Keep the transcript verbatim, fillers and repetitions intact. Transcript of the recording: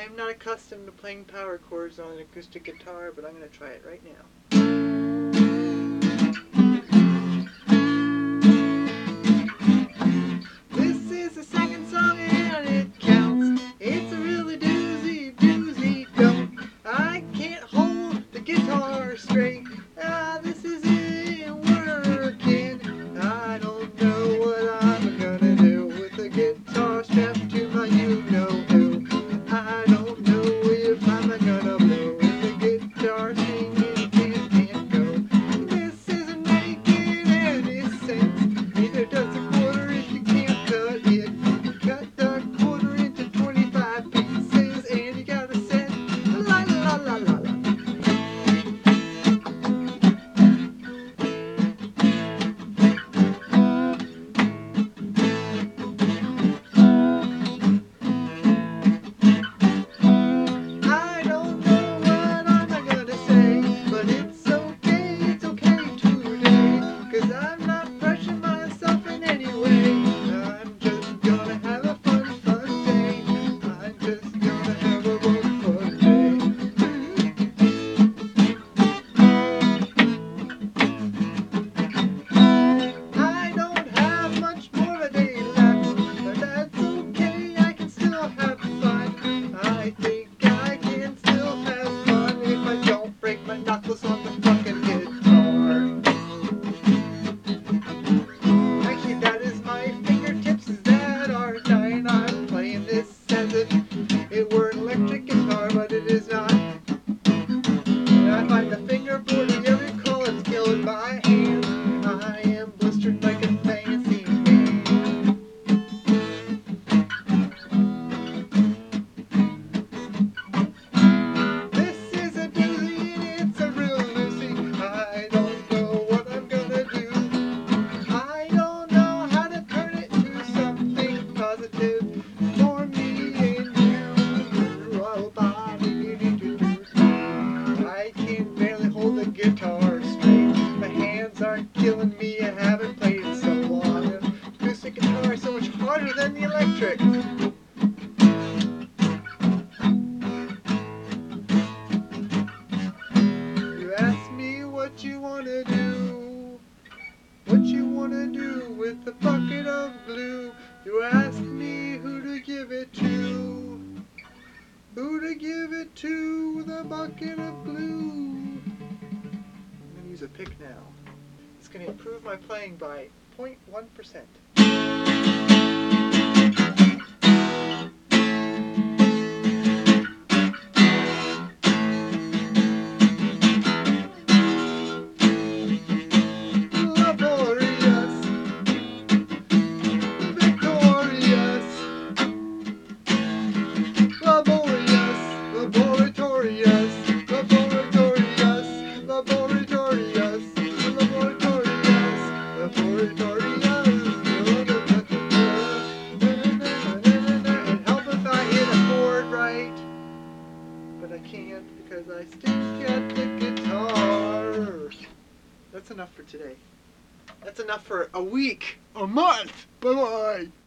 I am not accustomed to playing power chords on an acoustic guitar, but I'm going to try it right now. This is the second song and it counts. It's a really doozy, doozy don't. I can't hold the guitar straight. Ah, this isn't working. I don't know what I'm gonna do with the guitar strapped to my you-know-who. I don't know if I'm gonna blow with the guitar singing can't, can't go. This isn't making any sense. Neither does the quarter if you can't cut it. Cut the quarter into twenty-five pieces and you got a cent. La la la la la. I don't know what I'm gonna say, but it's okay, it's okay today, 'cause I'm not pressuring myself in any way. I'm just gonna have a fun, fun day. I'm just gonna have a fun, fun day. I don't have much more of a day left, but that's okay, I can still have fun. I think I can still have fun if I don't break my knuckles on the fucking guitar. Actually, that is my fingertips that are dying. I'm playing this as if it were an electric guitar, but it is not. And I find the fingerboard, whatever you call it's killing my hand. I am blistered like a fancy man. This is a doozy and it's a real doozy. I don't know what I'm gonna do. I don't know how to turn it to something positive for me and you. Oh, body, I can barely hold the guitar straight. My hands aren't killing me. I haven't played it so long. Acoustic guitar is so much harder than the electric. You ask me what you wanna do, what you wanna do with the bucket of glue. You ask me who to give it to, who to give it to with a bucket of glue. I'm gonna use a pick now. It's gonna improve my playing by zero point one percent. Laborious, victorious, laborious, laboratorious, laboratorious, laboratorious, laboratorious, laboratorious. It'd help if I hit a chord right, but I can't because I stink at the guitar. That's enough for today. That's enough for a week, a month. Bye bye.